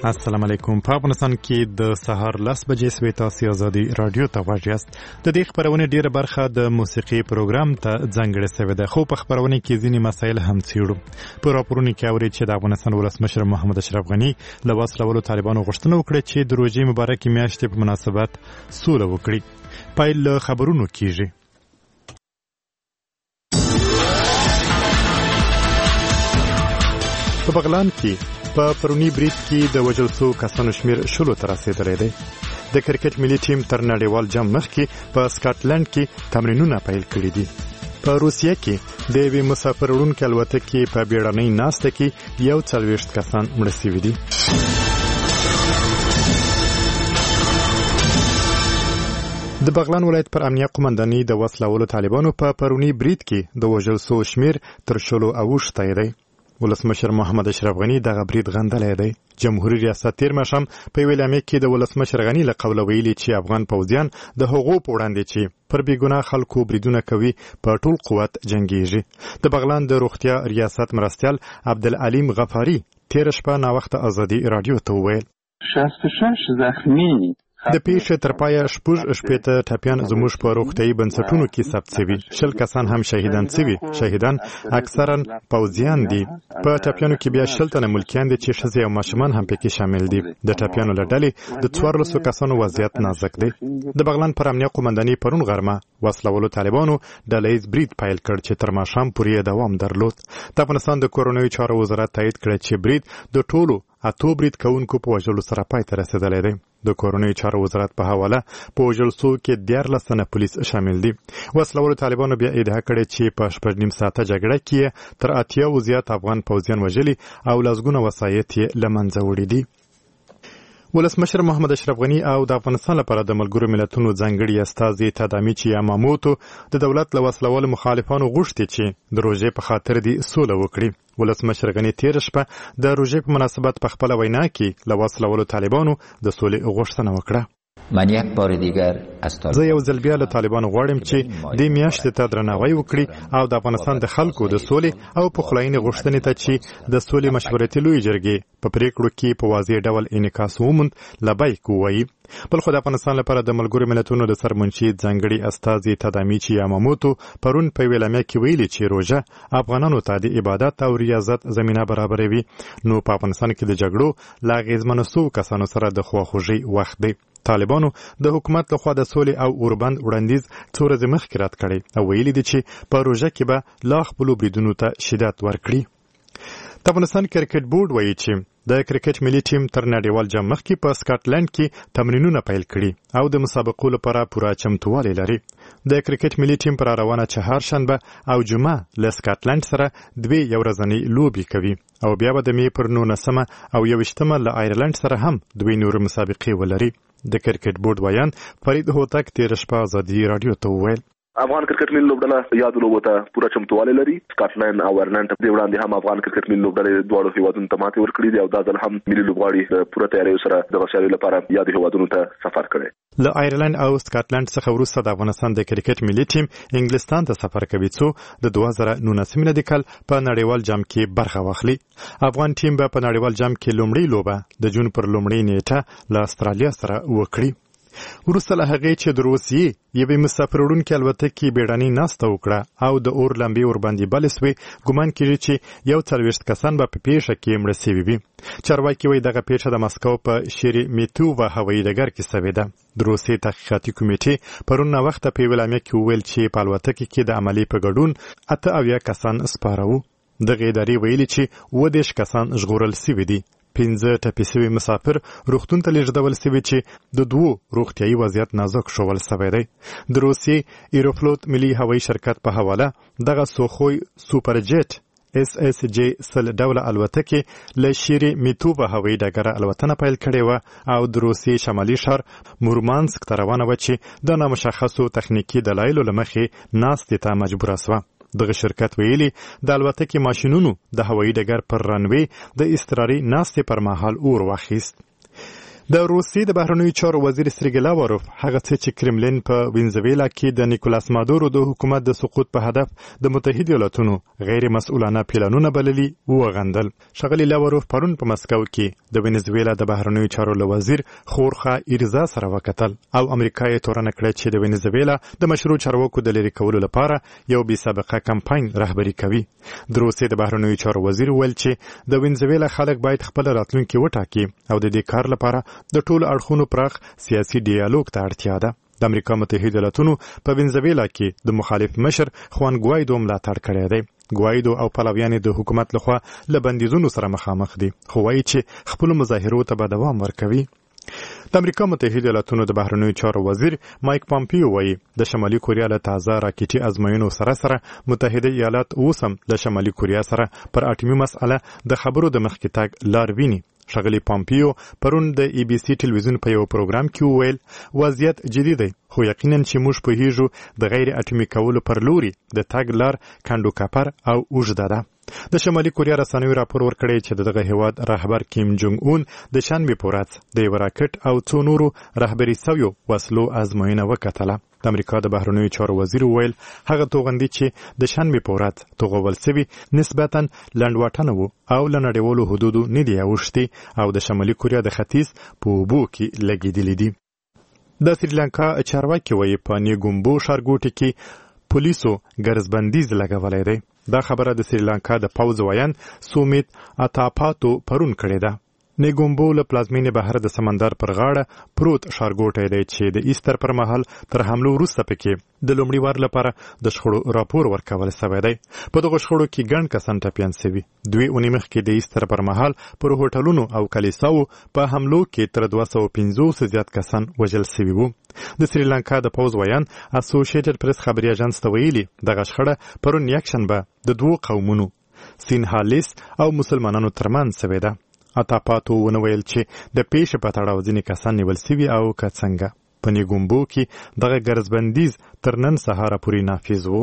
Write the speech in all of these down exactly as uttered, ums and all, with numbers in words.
السلام علیکم. په افغانستان کې د سهار لس بجې سوي تاسو ازادي رادیو ته غواړئ. د دې خبرونه ډیره برخه د موسیقي پروګرام ته ځانګړې شوې ده، خو په خبرونه کې ځینې مسایل هم څیړو. په راپورونو کې اوري چې د افغانستان ولسمشر محمد اشرف غني له وسلوالو طالبانو غوښتنه وکړه چې د روژې مبارکې میاشتې په مناسبت سوله وکړي. پیل له خبرونو کیږي. په بغلان کې په پرونی برید کې د وژل شوو کسانو شمیر شلو ته رسیدلی دی. د کرکټ ملي ټیم تر نړیوال جام مخکې په سکاټلند کې تمرینونه پیل کړي دي. په روسیه کې د یوې مسافر وړونکې الوتکې په بیړنۍ ناسته کې یو څلوېښت کسان مړه شوي دي. د بغلان ولایت پر امنیه قومندانۍ د وسلوالو طالبانو په پرونی برید کې د وژل شوو شمیر تر شلو اوښتی دی. ولسمشر محمد اشرف غني دغه برید غندلی دی. جمهوریت ریاست تیر ماښام په یوې اعلامیه کې د ولسمشر غني له قوله ویلي چې افغان پوځیان د هغو په وړاندې چې پر بېګناه خلکو بریدونه کوي په ټول قوت جنګیږي. د بغلان د روغتیا ریاست مرستیال عبدالعلیم غفاري تېره شپه ناوخته ازادي راډیو ته وویل شصت و شش زخمی د پیښې تر پایه شپږ شپېته ټپیان زموږ په روغتیایي بنسټونو کې ثبت شوي. شل کسان هم شهیدان شوي. شهیدان اکثرا پوځیان دي. په ټپیانو کې بیا شل تنه ملکیان دي چې ښځې او ماشومان هم پکې شامل دي. د ټپیانو له ډلې د څوارلسو کسانو وضعیت نازک دی. د بغلان پر امنیه قومندانۍ پرون غرمه وسلوالو طالبانو ډله ییز برید پیل کړ چې تر ماښام پورې دوام درلود. د افغانستان د کورنیو چارو وزارت تایید کړی چې برید د ټولو اتو برید کوونکو په وژلو سره پای ته رسېدلی دی. د کورنیو چارو وزارت په حواله په وژل شوو کې دیارلس تنه پولیس شامل دي. وسلوالو طالبانو بیا ادعا کړې چې په شپږ نیم ساعته جګړه کې تر اتیاوو زیات افغان پوځیان وژلي او لسګونه وسایط یې له منځه وړي دي. ولسمشر محمد اشرف غني او د افغانستان لپاره د ملګرو ملتونو ځانګړي استازي تادامیچي یاماموتو د دولت له وسلوالو مخالفانو غوښتي چې د روژې په خاطر دې سوله وکړي. ولسمشر غني تېره شپه د روژې په مناسبت په خپله وینا کې له وسلوالو طالبانو د سولې غوښتنه وکړه. من یک بار دیگر از زه یو ځل بیا له طالبانو غواړم چې دې میاشتې ته درناوی وکړي او د افغانستان د خلکو د سولې او پخلاینې غوښتنې ته چې د سولې مشورتي لویې جرګې په پریکړو کې په واضح ډول انعکاس وموند لبیک ووایي. بل خو د افغانستان لپاره د ملګرو ملتونو د سرمنشي ځانګړي استازي تادامیچي یاماموتو پرون په یوې اعلامیه کې ویلي چې روژه افغانانو ته د عبادت او ریاضت زمینه برابروي. نو په افغانستان کې د جګړو له اغېزمنو شوو کسانو سره د خواخوږۍ وخت دی. طالبانو د حکومت لخوا د سولې او اوربند وړاندیز څو ورځې مخکې رد کړی او ویلي دي چې په روژه کې به لا خپلو بریدونو ته شدت ورکړي. د افغانستان کرکټ بورډ وایي چې د کرکټ ملي ټیم تر نړیوال جام مخکې په سکاټلند کې تمرینونه پیل کړي او د مسابقو لپاره پوره چمتووالی لري. د کرکټ ملي ټیم پر روانه چهارشنبه او جمعه له سکاټلند سره دوی یو ورځنۍ لوبې کوي او بیا به د مې پر نولسمه او یوویشتمه له آیرلند سره هم دوی نور مسابقې ولري. د کرکټ بورډ ویان فرید هوتک تېره شپه ازادي راډیو ته وویل افغان کرکټ ملي لوبډله یاد لوبو ته پوره چمتووالی لري. سکاټلند او آیرلند د وړاندې هم افغان کرکټ ملي لوبډلې دواړو هیوادونو ته ماتې ورکړې دي او دا ځل هم ملي لوبغاړي پوره تیاریو سره د سیالیو لپاره یاد هیوادونو ته سفر کړی. له آیرلند او سکاټلند څخه وروسته د افغانستان د کرکټ ملي ټیم انګلستان ته سفر کوي څو د دوه زره نولسم میلادي کال په نړیوال جام کې برخه واخلي. افغان ټیم به په نړیوال جام کې لومړی لوبه د جون پر لومړۍ نیټه له استرالیا سره وکړي. وروسته له هغې چې د روسیې یوې مسافر وړونکې الوتکې بیړنۍ ناسته وکړه او د اور لمبې ورباندې بلې سوې، ګمان کېږي چې یو څلوېښت کسان به په پیښه کې مړه سوي وي. چارواکي وایي دغه پیښه د مسکو په شېرېمیتوفا هوایي ډګر کې سوې ده. د روسیې تحقیقاتي کمیټې پرون ناوخته په یوې اعلامیه کې وویل چې په الوتکې کې د عملې په ګډون اته اویا کسان سپاره وو. دغې ادارې ویلي چې اووه دېرش کسان ژغورل سوي دي. پنځه ټپي سوي مسافر روغتون ته لیږدول سوي چې د دوو روغتیایي وضعیت نازک ښوول سوی دی. د روسیې ایروفلوت ملي هوایي شرکت په حواله دغه سوخوی سوپر جیټ اس اس جی سل ډوله الوتکې له شېرېمیتوفا هوایي ډګره الوتنه پیل کړې وه او د روسیې شمالي ښار مورمانسک ته روانه وه چې د نامشخصو تخنیکي دلایلو له مخې ناستې ته مجبوره سوه. دغه شرکت ویلي د الوتکې ماشینونو د هوایي ډګر پر رنوې د اضطراري ناستې پر مهال اور واخیست. د روسیې د بهرنیو چارو وزیر سرګی لاوروف هغه څه چې کرملین په وینزویلا کې د نیکولاس مادورو د حکومت د سقوط په هدف د متحده ایالاتونو غیر مسؤلانه پلانونه بللي وغندل. ښاغلي لاوروف پرون په مسکو کې د وینزویلا د بهرنیو چارو له وزیر خورخه ایرزا سره وکتل او امریکا یې تورنه کړه چې د وینزویلا د مشروع چارواکو د لرې کولو لپاره یو بې سابقه کمپاین رهبري کوي. د روسیې د بهرنیو چارو وزیر ویل چې د وینزویلا خلک باید خپل راتلونکي وټاکي او د دې کار لپاره د ټولو اړخونو پراخ سیاسي ډیالوګ ته اړتیا ده. د امریکا متحده ایالاتونو په وینزویلا کې د مخالف مشر خوان ګوایدو ملاتړ کړی دی. ګوایدو او پلویان د حکومت لخوا له بندیزونو سره مخامخ دي، خو وایي چې خپل مظاهرو ته به دوام ورکوي. د امریکا متحده ایالاتونو د بهرنیو چارو وزیر مایک پامپیو وایي د شمالي کوریا له تازه راکټي ازموینو سره سره متحده ایالات اوس هم د شمالي کوریا سره پر اټومي مسأله د خبرو د مخکې تګ لار ویني. ښاغلي پامپیو پرون د ای بي سي ټلویزیون په یو پروګرام کې وویل وضعیت جدي دی، خو یقینا چې موږ پوهیږو د غیر اټومي کولو پر لوري د تګ لار کندو کپر او اوږده ده. د شمالي کوریا رسنیو راپور ورکړی چې دغه هیواد رهبر کیم جونګ اون د شنبې په ورځ د یو راکټ او څو نورو رهبري سویو وسلو ازموینه وکتله. د امریکا د بهرنیو چارو وزیر وویل هغه توغندي چې د شنبې په ورځ توغول سوي نسبتا لنډواټنه وو او له نړیوالو حدودو نه دي اوښتي او د شمالي کوریا د ختیځ په اوبو کې لګېدلي دي. د سریلانکا چارواکي وایي په نیګومبو ښارګوټي کې پولیسو ګرځبندیز لګولی دی. دا خبره د سریلانکا د پوځ ویان سومیت اتاپاتو پرون کړې ده. نیګومبو له پلازمینې بهر د سمندر پر غاړه پروت ښارګوټی دی چې د ایستر پر مهال تر حملو وروسته پکې د لومړي وار لپاره د شخړو راپور ورکول سوی دی. په دغو شخړو کې ګڼ کسان ټپیان سوي. دوی اونۍ مخکې د ایستر پر مهال پر هوټلونو او کلیساو په حملو کې تر دوه سوه پنځوس زیات کسان وژل سوي وو. د سریلانکا د پوځ ویان اسوسییټډ پریس خبري اژانس ته ویلي دغه شخړه پرون یکشنبه د دوو قومونو سینهالیس او مسلمانانو ترمنځ سوې ده. اتاپاتو ونه ویل چې د پیښې په تړاو ځینې کسان نیول سوي او که څنګه. په نیګومبو کې دغه ګرځبندیز تر نن سهاره پورې نافذ و.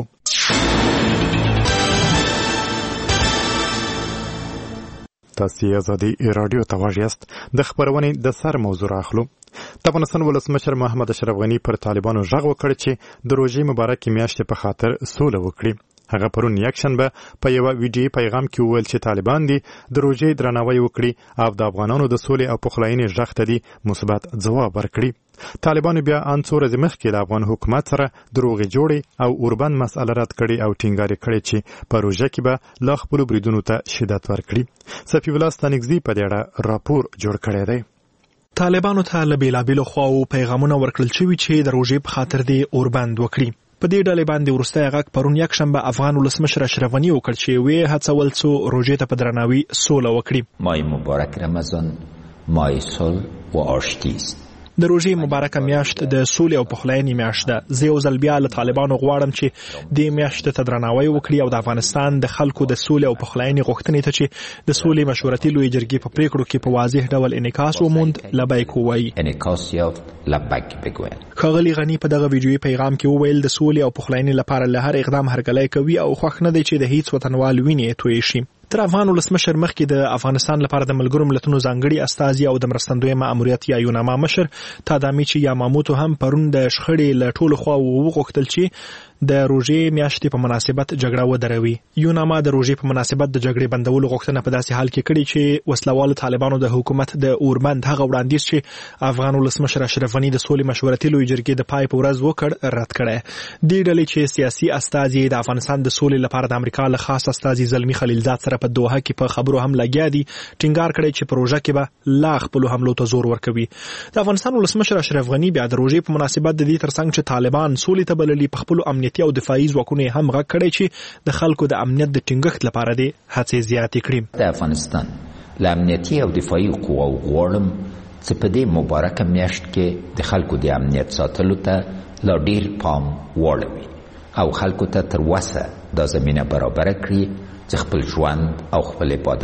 تاسو یې ازادي راډیو ته غوږ یاست. د خبرونې د سر موضوع راخلو. د افغانستان ولسمشر محمد اشرف غني پر طالبانو غږ وکړ چې د روژې مبارکې میاشتې په خاطر سوله وکړي. هغه پرون یکشنبه په یو ویډیو پیغام کې وویل چې طالبان دي د روژې درناوی وکړي او د افغانانو د سولې او پخلاینې غږ ته دي مثبت ځواب ورکړي. طالبانو بیا ان څو ورځې مخکې له افغان حکومت سره دروغې جوړې او اوربند مسأله رد کړي او ټینګار کړي چې په روژه کې به لا خپلو بریدونو ته شدت ورکړي. صفي الله ستانکزي په دې اړه راپور جوړ کړی دی. طالبانو ته له بېلابېلو خواو پیغامونه ورکړل شوي چې د روژې په خاطر دې اوربند وکړي. په دې ډلې باندې وروستی غږ پرون یکشنبه افغان ولسمشر اشرف غني وکړ چې ویې هڅول څو روژې ته په درناوي سوله وکړي. ماه مبارک رمضان ماه صلح و آشتی است. د روژې مبارکه میاشت د سولې او پخلاینې میاشت ده. زه یو ځل بیا له طالبانو غواړم چې دې میاشتې ته درناوی وکړي او د افغانستان د خلکو د سولې او پخلاینې غوښتنې ته چې د سولې مشورتي لویې جرګې په پریکړو کې په واضح ډول انعکاس وموند لبیک ووایي. انعکاس یافت لبیک بگوین. ښاغلي غني په دغه ویډیویي پیغام کې وویل د سولې او پخلاینې لپاره له هر اقدام هرکلی کوي او خوښ نه دی چې د هیڅ وطنوال وینې تویې شي. تر افغان ولسمشر مخکې د افغانستان لپاره د ملګرو ملتونو ځانګړي استازي او د مرستندوی ماموریت یا یوناما مشر تادامیچی یاماموتو هم پرون د شخړې له ټولو خواوو وغوښتل چې د روژې میاشتې په مناسبت جګړه ودروي. یوناما د روژې په مناسبت د جګړې بندولو غوښتنه په داسې حال کې کړې چې وسلوالو طالبانو د حکومت د اوربند هغه وړاندیز چې افغان ولسمشر اشرف غني د سولې مشورتي لویې جرګې د پای په ورځ وکړ رد کړی. دې ډلې چې سیاسي استازي د افغانستان د سولې لپاره د امریکا له خاص استازي زلمي خلیلزاد سره په دوحه کې په خبرو هم لګیا دي، ټینګار کړی چې پروژه کې به لا خپلو حملو ته زور ورکوي. د افغانستان ولسمشر اشرف غني بیا د روژې په مناسبت د دې ترڅنګ چې طالبان سولې ته بللي په خپلو امنیتي او دفاعي ځواکونو هم غږ کړی چې د خلکو د امنیت د ټینګښت لپاره دې هڅې زیاتې کړي. د افغانستان له امنیتي او دفاعي قواو غواړم چې په دې مبارکه میاشت کې د خلکو د امنیت ساتلو ته لا ډیر پام واړوي او خلکو ته تر وسه دا زمینه برابره کړي چې خپل ژوند او خپل عبادت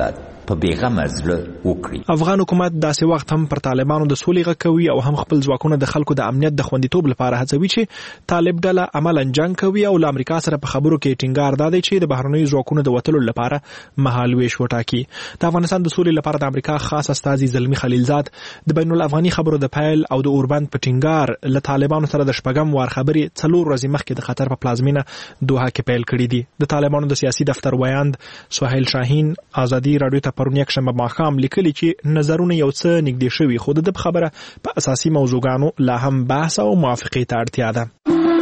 په بیغمه زړه وکړي. افغان حکومت داسې وخت هم پر طالبانو د سولې غږ کوي او هم خپل ځواکونه د خلکو د امنیت د خوندیتوب لپاره هڅوي چې طالب ډله عملاً جنگ کوي او له امریکا سره په خبرو کې ټینګار دادی چې د بهرنیو ځواکونو د وتلو لپاره مهال ویش وټاکي. د افغانستان د سولې لپاره د امریکا خاص استازي زلمی خلیلزاد د بین الافغاني خبرو د پیل او د اوربند په ټینګار له طالبانو سره د شپږم وار خبرې څلور ورځې مخکې د قطر په پلازمینه دوحه کې پیل کړې دي. د طالبانو د سیاسي دفتر ویاند سهیل شاهین ازادي رادیو ته پرون یکشنبه ماښام لیکلي چې نظرونه یو څه نږدې شوي خو د خبره په اساسي موضوعګانو لا هم بحث او موافقې ته اړتیا ده.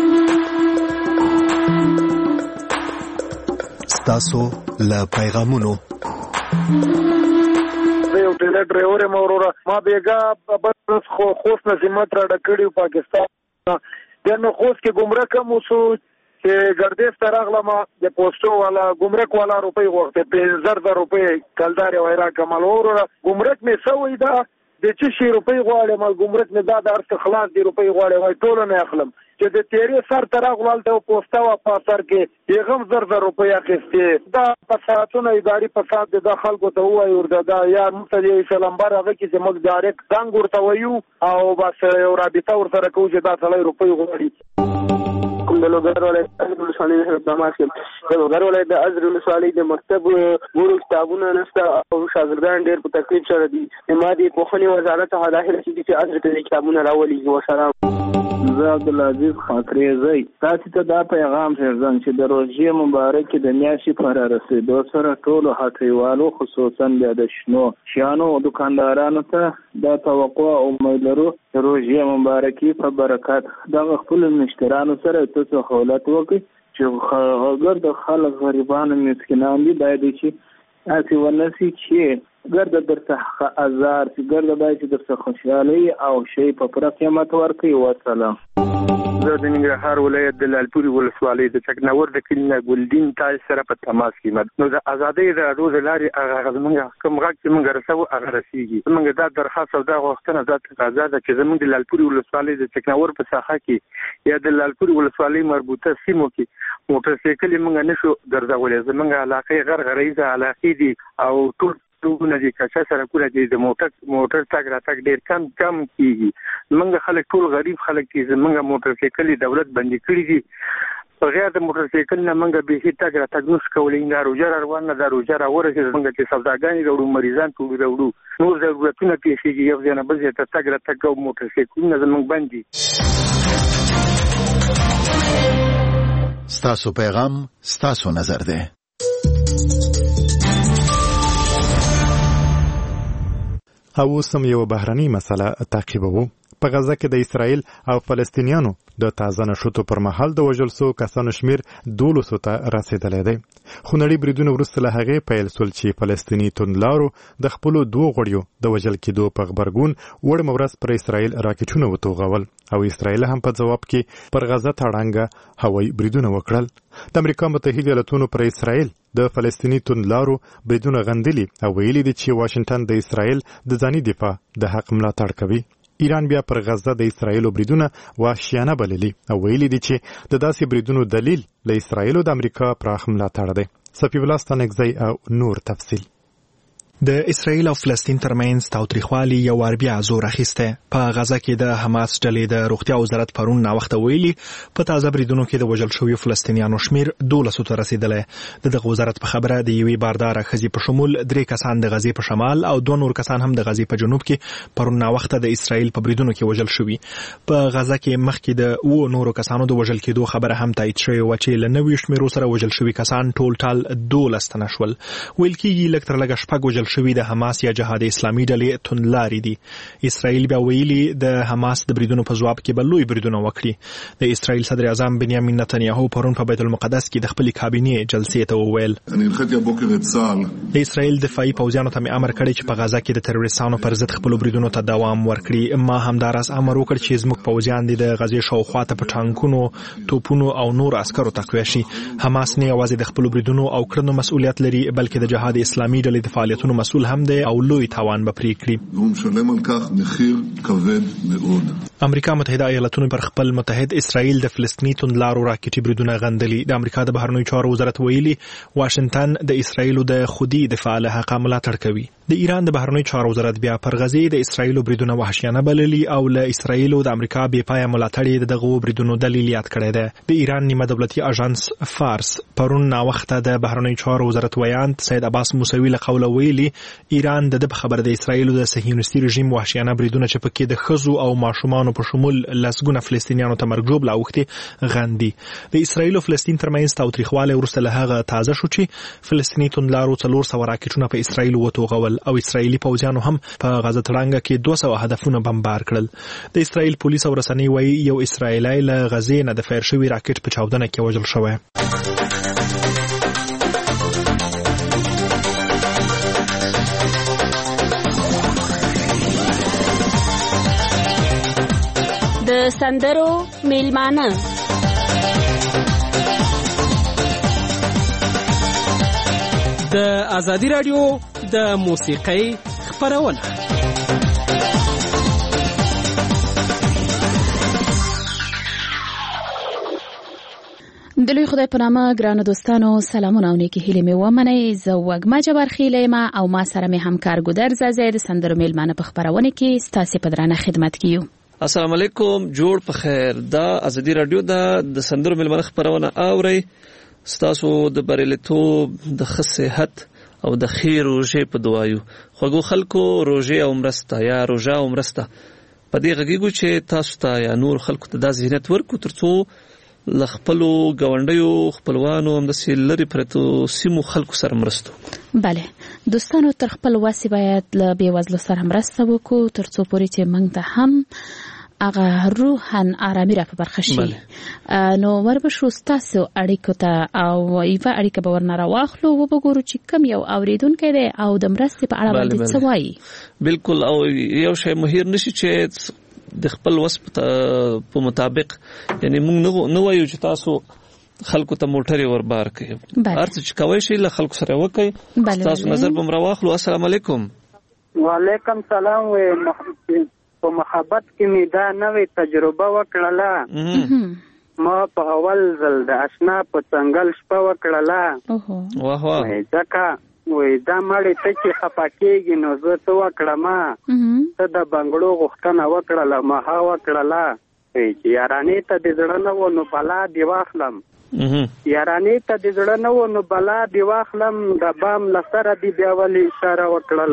ستاسو له پیغامونو یو ټیلر ډرایور مورورا ما بیګا بس خو خوست نظمت را ډکړیو پاکستان دنه خوست کې ګمرک مو سو چې ګردیز ترغله ما د پوسټو والا ګمرک والا روپۍ وخت په زر زر روپۍ کلدار وایرا کمال ورور ګمرک می سوې دا د چې شي روپۍ غواړي ما ګمرک نه دا د ارڅ خلاص دی روپۍ غواړي وای ټول نه اخلم چې د تیری سر ترغله ته پوسټا وا پاسر کې یغم زر زر روپۍ اخیسته دا پساتونه اداري پسات د خلکو ته وای وردا دا یا متدی سلامبر هغه کې چې موږ ډایرکټ څنګه ورته وایو او بس یو رابطه ورسره کوو چې دا ټولې روپۍ غواړي. کوم د لوګر ولایت د ولسوالۍ د دماغ کې د لوګر ولایت د ازر ولسوالۍ د مکتب ګورو کتابونه نشته او شاګردان ډېر په تکلیف سره دي. مادي پوهنې وزارت داخله چې ازر ته کتابونه راولي. وسلام. زه عبدالعزیز خاطرزی تاسو ته دا پیغام ورزم چې د روژې مبارک د میاشتې پر رسیدو سره ټول هټیوالو خصوصا د شنو شیانو او دکاندارانو ته د توقع او امید لرو د روژې مبارکي په برکت د خپل مشترانو سره تاسو خولت وکړي چې اگر د خلک غریبانو مسکینان دي باید چې اسی ونسی چې ګرد درته ازار چې ګرد باید چې درته خوشحالي او شی په پر قیمت ورکړي. وسلام. زه د ننګرهار ولایت د لالپوري ولسوالۍ د چکناور د کلینه ګلدین تاج سره په تماس کې نو د ازادۍ د روز لاري هغه زمونږ کوم غږ چې موږ رسو هغه رسیږي. موږ دا درخواست او دا غوښتنه ده چې چې زمونږ د لالپوري ولسوالۍ د چکناور په ساحه کې یا د لالپوري ولسوالۍ مربوطه سیمو کې موټر سایکل موږ نشو ګرځولای. زمونږ علاقې غرغریزه علاقې دي او ټول ټولونه دي کچا سره کوله دي د موټر موټر تاګ را تاګ ډیر کم کم کیږي. موږ خلک ټول غریب خلک دي. زمونږ موټر سایکل دولت بندي کړی دي. بغیر د موټر سایکل نه موږ به هیڅ تاګ را تاګ نشو کولای. نه روزه روان نه د روزه را ورسې موږ چې سوداګانې وروړو مریضان ټول وروړو نور ضرورتونه پیښیږي یو ځنه بل ځای ته تاګ را تاګ او موټر سایکل نه زمونږ بندي. ستاسو پیغام ستاسو نظر ده. او سم یو بهرنی مسله تعقیبوو. په غزه کې د اسرایل او فلسطینیانو د تازه نشوتو پر مهال د وژل شوو کسانو شمیر دولسو ته رسیدلی دی. خو نړۍ بریدونه وروسته له هغې پیل شول چې فلسطیني توندلارو د خپلو دوو غړیو د وژل کېدو په غبرګون وړمه ورځ پر اسرایل راکټونه وتوغول او اسرایل هم په ځواب کې پر غزه تړانګه هوایي بریدونه وکړل. د امریکا متحده ایالاتونو پر اسرایل د فلسطیني توندلارو بریدونه غندلي او ویلي دي چې واشنگټن د اسرایل د ځاني دفاع د حق ملاتړ کوي. ایران بیا پر غزه د اسرایلو بریدونه وحشیانه بللي او ویلي دي چې د داسې بریدونو دلیل له اسرایلو د امریکا پراخ ملاتړ دی. صفی الله ستانکزی او نور تفصیل. د اسرایل او فلسطین ترمنځ تاوتریخوالي یو وار بیا زور اخیسته. په غزه کې د حماس ډلې د روغتیا وزارت پرون ناوخته ویلي په تازه بریدونو کې د وژل شویو فلسطینیانو شمیر دولسو ته رسیدلی. د دغه وزارت په خبره د یوې بارداره ښځې په شمول درې کسان د غزې په شمال او دوه نور کسان هم د غزې په جنوب کې پرون ناوخته د اسرایل په بریدونو کې وژل شوي. په غزه کې مخکې د اوو نورو کسانو د وژل کېدو خبره هم تایید شوې وه چې له نویو شمیرو سره وژل شوي کسان ټول ټال دولس تنه شول. ویل کېږي لږ تر لږه شپږ وژل شوي د حماس یا جهاد اسلامي ډلې توندلاري دي. اسرائیل بیا ویلي د حماس د بریدونو په ځواب کې به لوی بریدونه وکړي. د اسرائیل صدر اعظم بنیامین نتنیاهو پرون په بیت المقدس کې د خپلې کابینې جلسې ته وویل د اسرائیل دفاعي پوځیانو ته مې امر کړی چې په غزه کې د تروریستانو پر ضد خپلو بریدونو ته دوام ورکړي. ما همداراز امر وکړ چې زموږ پوځیان د غزې شاوخوا ته په ټانکونو توپونو او نور عسکرو تقویه شي. حماس نه یوازې د خپلو بریدونو او کړنو مسؤلیت لري بلکې د جهاد اسلامي ډلې د فعالیتونو مسؤل هم دی او لوی تاوان به پرې کړي. והוא משלם על כך מחיר כבד מאוד. امریکا متحده ایالاتونو پر خپل متحد اسرائیل د فلسطیني توندلارو راکټي بریدونه غندلي. د امریکا د بهرنیو چارو وزارت ویلي واشنگټن د اسرائیل د خودي دفاع له حق ملاتړ کوي. د ایران د بهرنیو چارو وزارت بیا پر غزي د اسرائیل بریدونه وحشیانه بللي او له اسرائیل او د امریکا بې پای ملاتړ دغه بریدونو دلیل یاد کړی دی. د ایران نیمه دولتي اژانس فارس پرون نا وخت د بهرنیو چارو وزارت ویان سید عباس موسوی له قوله ویلي ایران د خبر د اسرائیل د صهیونیستي رژیم وحشیانه بریدونه چې پکې د خزو او ماشومان په شمول لسګونه فلسطینیانو ته مرګ جوړ لاوختي غندي. د اسرائیل او فلسطین ترمنځ تاوتریخواله ورسته له هغه تازه شو چې فلسطیني توندلارو څلور سوه راکټونه په اسرائیل وتوغول او اسرائیلي پوځیانو هم په غزه تړانګه کې دوه سوه هدفونه بمبار کړل. د اسرائیل پولیس او رسنۍ وایي یو اسرائیلی له غزې نه د فایر شوي راکټ په چاودنه کې وژل شوی. د سندرو میلمانه د ازادي رادیو د موسیقۍ خپرونه. د لوی خدای په نامه ګرانو دوستانو سلامونه او نیکی هیلې مې ومنئ. زه وږمه جبارخیل یم او ما سره مې همکار ګودر زازی د سندرو میلمانه په خپرونه کې ستاسې په درانه خدمت کې یو. السلام علیکم، جوړ په خیر. دا ازادي رادیو دا د سندرو میلمانه خپرونه اوري. ستاسو د بریلیتوب د ښه صحت او د خیر روژې په دعایو. خوږو خلکو روژې او مرسته یا روژه او مرسته په دې غږیږو چې تاسو ته یا نور خلکو ته دا ذهنیت ورکو ترڅو له خپلو ګاونډیو خپلوانو همداسې لرې پرتو سیمو خلکو سره مرستو. بله دوستانو، تر خپل وسې باید له بېوزلو سره مرسته وکړو ترڅو پورې چې موږ ته هم هغه روحاً آرامي را په برخه شي. نو وربشو ستاسو اړیکو ته او یوه اړیکه به ورنه راواخلو و وګورو چې کوم یو اورېدونکی دی او د مرستې په اړه باندې څه وایي. بالکل، او یو شی مهیر نشي چې د خپل وس په مطابق، یعنی موږ نه وایو چې تاسو خلکو ته موټرې وربار کړئ. هر څه چې کوئ شي له خلکو سره وکړئ. تاسو نظر به م راواخلو. السلام علیکم. وعلیکم سلام. په محبت کې مې دا نوې تجربه وکړله. ما په اول ځل د اشنا په څنګل شپه وکړله. واه واه. ځکه وای دا مړې ته چې خفه کېږي نو زه څه وکړم؟ ته د بنګړو غوښتنه وکړله، ما ها وکړله چې یارانې ته دې زړه نه و نو بلا دې واخلم. یارانې ته دې زړه نه و نو بلا دې واخلم. د بام له سره دې بیا ولې اشاره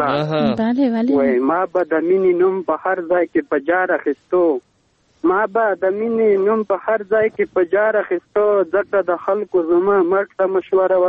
وکړله. وای ما به د مینې نوم په هر ځای کې په جار اخیستو. ما به د مینې نوم په هر ځای کې په جار اخیستو ځکه د خلکو زما مرګ ته مشوره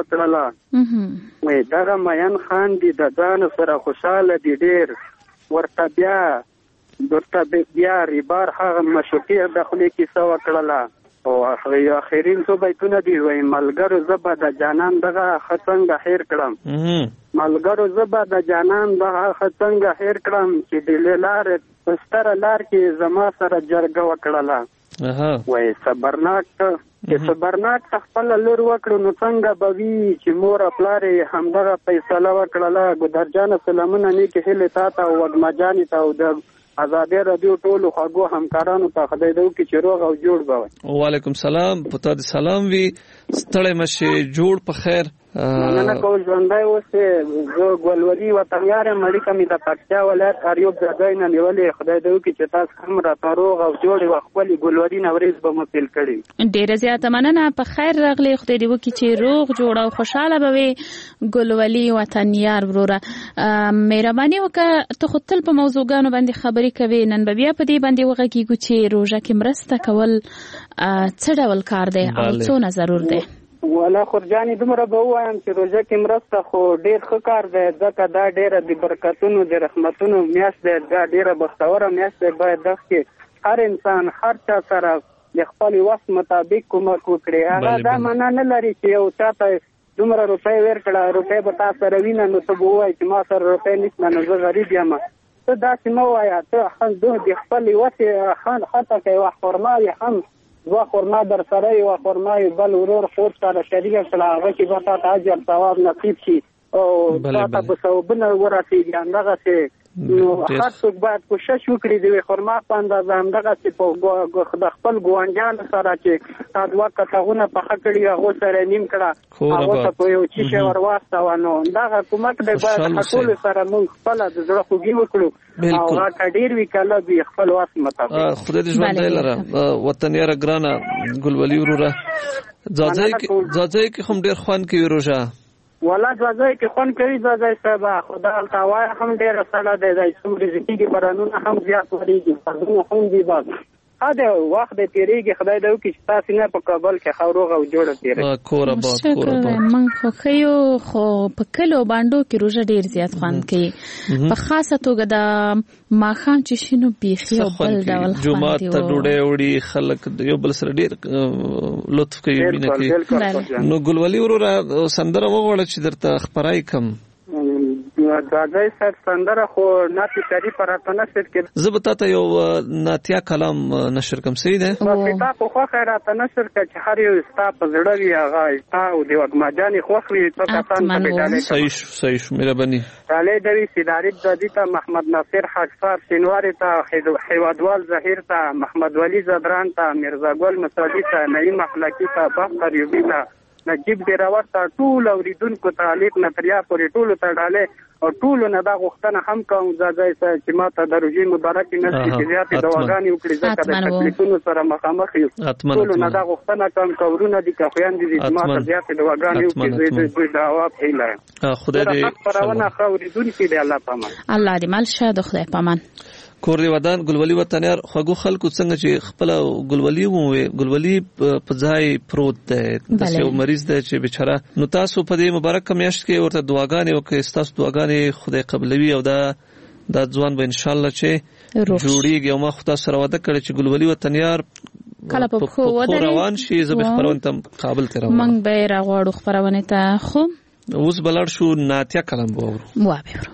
وکړله. وای دغه مین خان دي د ځان سره خوشحاله دي ډېر. ورته بیا ورته بیا ریبار هغه مشوقې د خولې کیسه وکړله. او اخرین څو بیتونه دي. وای ملګرو زه به د جانان دغه ښه څنګه هېر کړم. ملګرو زه به د جانان دغه ښه څنګه هېر کړم چې د لارې په ستره لار کې زما سره جرګه وکړله. وای صبرناک چې صبرناک ته خپله لور وکړو نو څنګه به وي چې مور او پلار یې همدغه فیصله وکړله. ګودرجانه سلامونه نیکې هیلې تا ته او وږمه جانې ته او د ازادي رادیو ټولو خوږو همکارانو ته خدای دې وکړي چې روغ او جوړ به وي. وعلیکم سلام. په تا دې سلام وي. ستړی مشې، جوړ په خیر. مننه کوم ژوندی اوسې. زه ګلوري وطنیار یم. اړیکه مې د پکتیا ولایت اریوب ځای نه نیولې. خدای دې وکړي چې تاسو هم راته روغ او جوړ او خپلې ګلوري نه ورځ به مو پیل کړي. ډېره زیاته مننه. په خیر راغلی. خدای دې وکړي چې روغ جوړ او خوشحاله به وي ګلوري وطنیار وروره. مهرباني وکړه، ته خو تل په موضوعګانو باندې خبرې کوي. نن به بیا په دې باندې وغږیږو چې روژه کې مرسته کول څه ډول کار دی او څونه ضرور دی؟ والا خورجانې دومره به ووایم چې روژه کې مرسته خو ډېر ښه کار دی. ځکه دا ډېره د برکتونو د رحمتونو میاشت دی. دا ډېره بختوره میاشت دی. باید دغه کې هر انسان هر چا سره د خپل وس مطابق کومک وکړي. هغه دا معنا نه لري چې یو چا ته دومره روپۍ ورکړه، روپۍ به تا سره وینه نو ته به ووایې چې ما سره روپۍ نشته نو زه غریب یم. ته داسې مه وایه. ته د خپلې وسې حتی که یوه خرما وي هم دوه خرما در سره یوه خرما وي بل ورور خور سره شریکه کړه، هغه کې به تا ته اجر ثواب نصیب شي. او تاسو به صوبونه ورسیږي همدغه څه نو هر څوک باید کوشش وکړي د خرما په اندازه همدغه څه په د خپل ګوانجان سره چې تا دوه کتاونه په خکړی هغه سره نیم کړه هغه په یو چی شي ورواستو نو دا حکومت د باید خپل سره مونږ خپل د زړه خوږي وکړو او هغه ډیر وی کله به خپل واس مطابق خدای دې ژوند لره وطن یاره ګرانه ګلولي وروره ځاځي ځاځي کې هم ډیر خوان کوي روزه ولا ځای کې خون کوي ځای صاحب خدا تعالی هم ډیر سره دی د څومره ځکه کې برانونه هم زیات وريږي فرضونه هم دی باغ اده وخت د تیریږي خدای دې وکړي چې تاسو نه په کابل کې خاروغه او جوړه تیرې کور آباد کور آباد من خو خيو خو په کلو باندې کې روزه ډیر زیات خوان کوي په خاصه توګه د ماخام چې شنو بيخي او بل ډول جمعه ته ډوډۍ وړي خلک یو بل سره ډیر لطف کوي مینه کوي نو ګلولي وروره سندره وغوړه چې درته خبرای کم دا ځای سر سندره خو ناتي کاری پراته نشر کې زبتا ته یو ناتیا کلام نشر کوم سي ده په په خو خیرات نشر کې چې هر یو ستا په زړه وی هغه ستا او د وګماجاني خوخ وی ته کسان ته بداله صحیح صحیح مهرباني علي دوی سیداری د ته محمد ناصر حاجفار سینواری ته حیوادوال ظهیر ته محمد ولی زدران ته مرزا ګل مسعودی ته نعیم اخلاقی ته بختر یوبی ته نجیب ډیراور ته ټول اوریدونکو تعلیق نتریا پورې ټول ته ډاله او ټول نه دا غوښتنه هم کوم ځای چې ماته د روزي مبارک نشي چې زیات دواګانې وکړي ځکه د تکلیفونو سره مخامخ یو ټول نه دا غوښتنه کوم کورونه دي کافیان دي چې ماته زیات دواګانې وکړي زه د جواب هیله خدای دې پرونه خو اوریدونکو دې الله پامان الله دې مال شه د خدای پامان کور دی ودان ګلولي وطنيار خوګو خلکو څنګه چې خپل ګلولي وو ګلولي په ځای پروت دی د یو مریض دی چې بیچاره نو تاسو په دې مبارک میاشت کې ورته دعاګانې وکړئ تاسو دعاګانې خدای قبلوي او دا د ځوان به ان شاء الله چې جوړیږي او ما خو تاسو سره وعده کړی چې ګلولي وطنيار کله په خو ودرې روان شي زه به خبرونه تم قابل تر من به راغواړو خبرونه ته خو اوس بلړ شو ناتیا کلام وورو وابه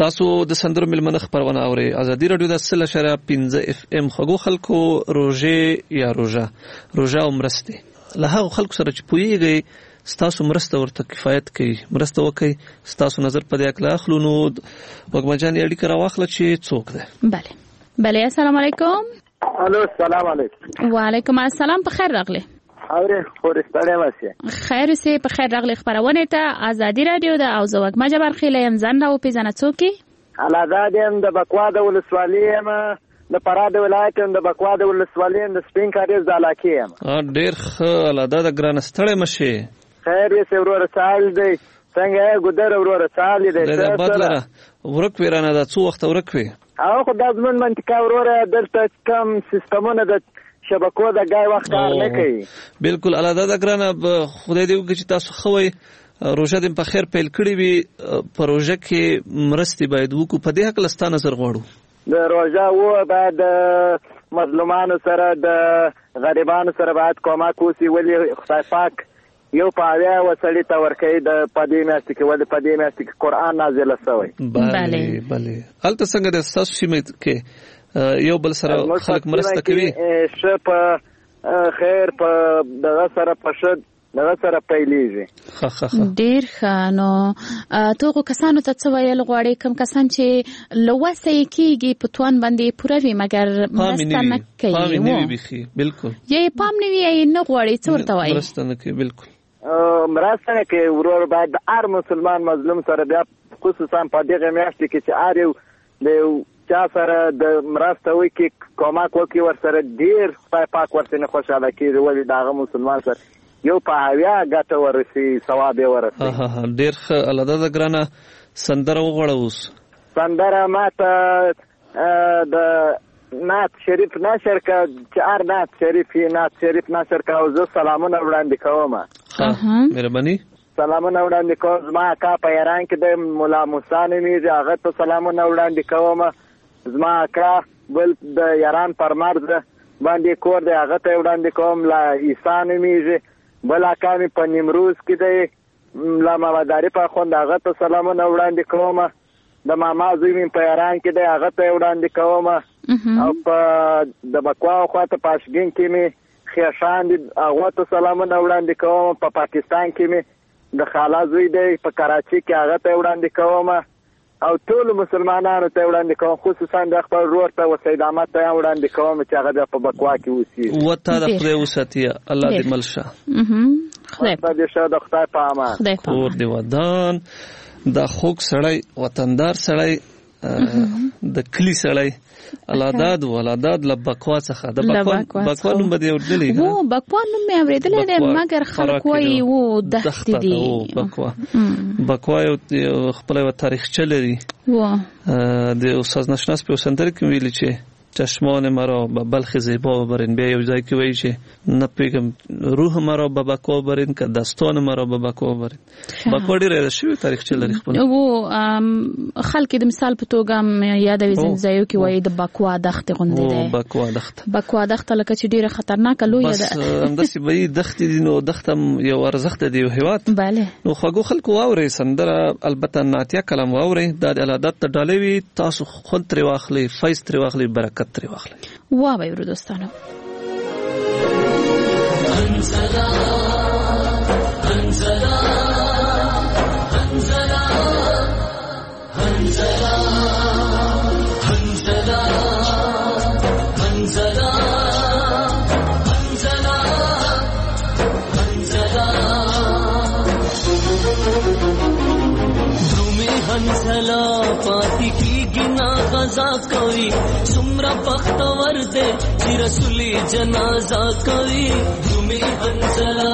تاسو د سندرو ملمنه خبرونه اوري ازادي رادیو د سل شره پنځه اف ام خغو خلکو روزه یا روزه روزه عمرسته له هغه خلکو سره چې پویږي ستاسو مرسته ورته کفایت کوي مرسته وکي ستاسو نظر په دې اکلا اخلو نو وګمجان اړیکه راوخله چې څوک ده bale bale السلام علیکم الو السلام علیکم وعلیکم السلام په خیر راغله اوره خورستانه واسه خیر سي په خیر راغله خبرونه ته ازادي رادیو د او زوګ مجه برخیله يم زنده او پیژنه څوکي علازاد يم د بکوا د ولسوالۍ يم د پراد ولایت د بکوا د ولسوالۍ د سپین کاریز د علاقې يم ا ډیر ښه علازاد ګران ستړی مشه خیر یې ورور سال دی څنګه ګدر ورور سال دی د بدلره ورک ویرانه د څو وخت ورک وی او خو د ځمن منطقه ورور دلته کم سیستمونه د شبکو د گای وخت کار نه کوي بالکل علازاد ګران خدای دې وکړي چې تاسو خوي روزه دې په خیر پیل کړی وي پروژه کې مرستي باید وکړو په دې حق لستا نظر غواړو د روزه و بعد مظلومانو سره د غریبانو سره باید کومک وسی ولی خدای پاک یو پاویا وسړی ته ورکې د پدې میاشتې کې ول پدې میاشتې کې قران نازل شوی bale bale البته څنګه د تاسو سیمه کې یو بل سره خلک مرسته کوي شپ خیر په دغه سره پښد دغه سره پیلېږي خه خه ډیر خانو توغه کسانو ته څه ویل غواړي کم کسان چې لوسه کېږي په توان باندې پوروي مګر مرسته نه کوي پام نه وي بالکل یې پام نه وي نه غواړي څه ورته وایي مرسته نه کوي بالکل مرسته نه کوي ورور باید د هر مسلمان مظلوم سره بیا خصوصا په دغه میاشت کې چې اړ یو د چا سره د مرسته وکي کومک وکي ور سره ډیر خدای پاک ورته خوشاله کیږي ولی دغه مسلمان سره یو پاویا ګټه ورسي ثواب ورسي ها ها ډیر ښه علازاد ګرانه سندره وغواړه اوس سندره ماته د نات شریف نشر کا چار نات شریف نات شریف نشر کا او زه سلامونه وړاندې کوم ها مهرباني سلامونه وړاندې کوم زما کا په ایران کې د مولا موسی نومي هغه ته سلامونه وړاندې کوم زما کا بل د ایران پر مرز باندې کور دی هغه ته وړاندې کوم لا عیسی نومي بل اکامي په نیمروز کې دی لا مامداري په خوند هغه ته سلامونه وړاندې کوم د ماما زوی مې په ایران کې دی هغه ته وړاندې کوم او په د بکوا خواته پاشګین کې مې خیشان دي هغه ته سلامونه وړاندې کوم په پاکستان کې مې د خالا زوی دی په کراچي کې هغه ته وړاندې کوم او ټول مسلمانانو ته وړاندې کوم خصوصا د خپل ورور ته وسید احمد ته وړاندې کوم چې هغه په بکوا کې اوسي وته د خدای وساتیا الله دې ملشه خدای دې شه د خدای په امان کور دی ودان د خوک سړی وطندار سړی د کلی سړی علاداد ولاداد لبکوا څخه د بکوا بکوا نوم بده ورډلې وو بکوا نوم مې اوریدل دی مګر خلک وایي وو دخت دی بکوا بکوا یو خپل تاریخ چلري وو د استاد نشناس په سنتر کې ویل چې چشمان مرا به بلخ زیبا برین بیا یو ځای کې وایي چې نه پیګم روح مرا به بکوا برین که دستان مرا به بکوا برین بکوا ډېر شوی تاریخ چلري خپل وو خلک د مثال په توګه یادوي ځایو کې وایي د بکوا دخت غونډه ده بکوا دخت بکوا دخت لکه چې ډیره خطرناک لوی ده بس همداسې به دخت دي نو دختم یو ارزښت دی یو هیواد bale نو خو خلکو واوري سندره البته ناتیا کلام واوري د علادت ته ډالوي تاسو خود تر واخلي فیض تر واخلي برکت تر واخلي وا به ورو دوستانو انزلا انزلا انزلا انزلا انزلا انزلا انزلا انزلا درومي انزلا پاتې کیږي نا غزا کوي سمرا بختور دے چې رسولي جنازه کوي درومي انزلا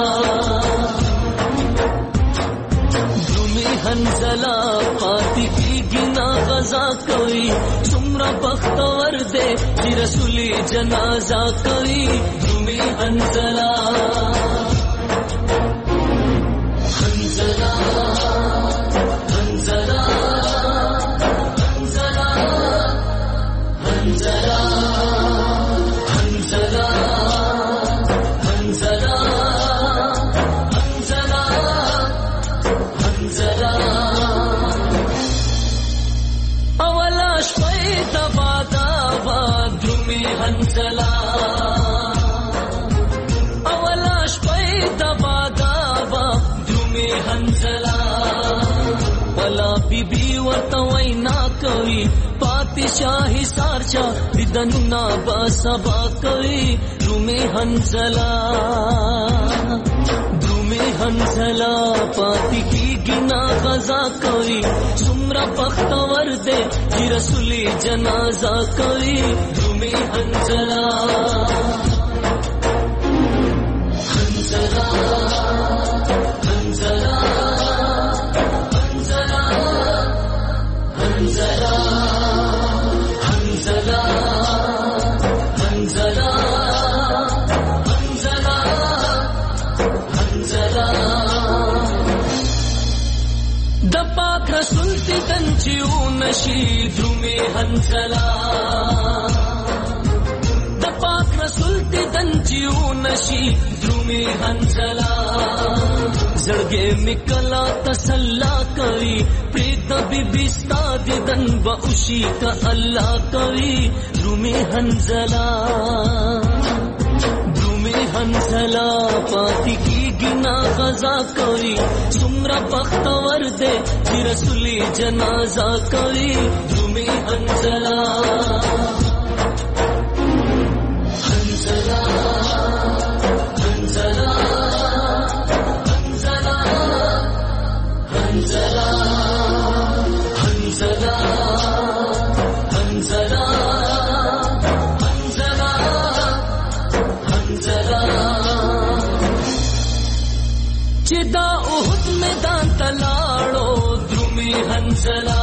درومي انزلا پاتې کیږي نا غزا کوي سمرا بختور دے چې رسولي جنازه کوي درومي انزلا انزلا حنزلا ولا بیبي ورته وینا کوي پاتې شاهي سارچا دیدنونه با سبا کوي رومي حنزلا درومي حنزلا پاتې کیږي نا غزا کوي څومره بختور دی چې رسولي جنازه کوي درومي حنزلا حنزلا حنزلا حنزلا حنزلا حنزلا حنزلا حنزلا د پاک رسول دیدن چې ونشي درومي حنزلا د پاک رسول دیدن چې ونشي درومي حنزلا زړګې میکلا تسلا کوي پرید بیبي ستا دیدن با اوشي کا الله کوي درومي حنزلا درومي حنزلا پاتې کیږي نا غزا کوي څومره بختور دی چې رسولي جنازه کوي درومي حنزلا حنزلا حنزلا حنزلا حنزلا حنزلا حنزلا حنزلا چې دا احد میدان تلاړو درومي حنزلا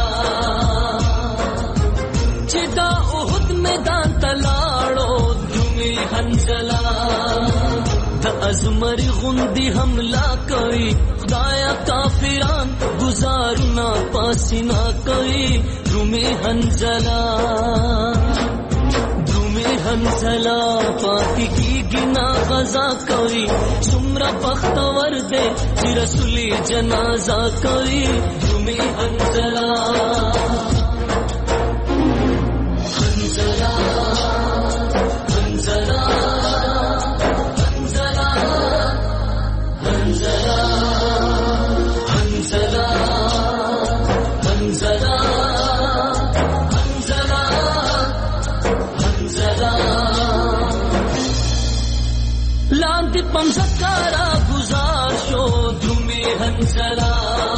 چې دا احد میدان تلاړو درومي حنزلا د ازمري غوندي حمله کوي خدایا کافران گزارنا پاسینا کوي درومي حنزلا درومي حنزلا پاتې کیږي نا غزا کوي څومره بختور دی چې رسولي جنازه کوي درومي حنزلا حنزلا حنزلا حنزلا حنزلا حنزلا حنزلا حنزلا لاندې پمزکارا گزار شو درومي حنزلا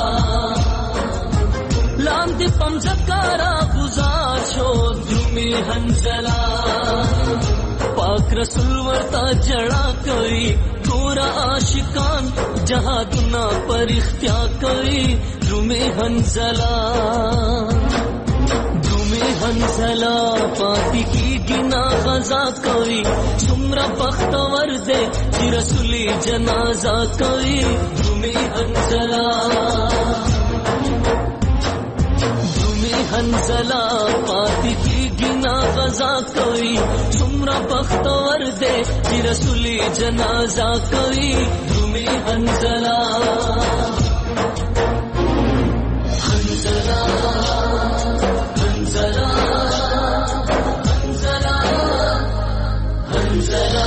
لاندې پمزکارا گزار شو درومي حنزلا پاک رسول ورتا جڑا کوي ګورا عاشقان جهادنا پر اختیار کوي درومي حنزلا درومي حنزلا پاتې کیږي نا غزا کوي څومره بختور دی چې رسولي جنازه کوي درومي حنزلا درومي حنزلا پاتې کیږي نا غزا کوي څومره بختور دی چې رسولي جنازه کوي درومي حنزلا حنزلا حنزلا حنزلا حنزلا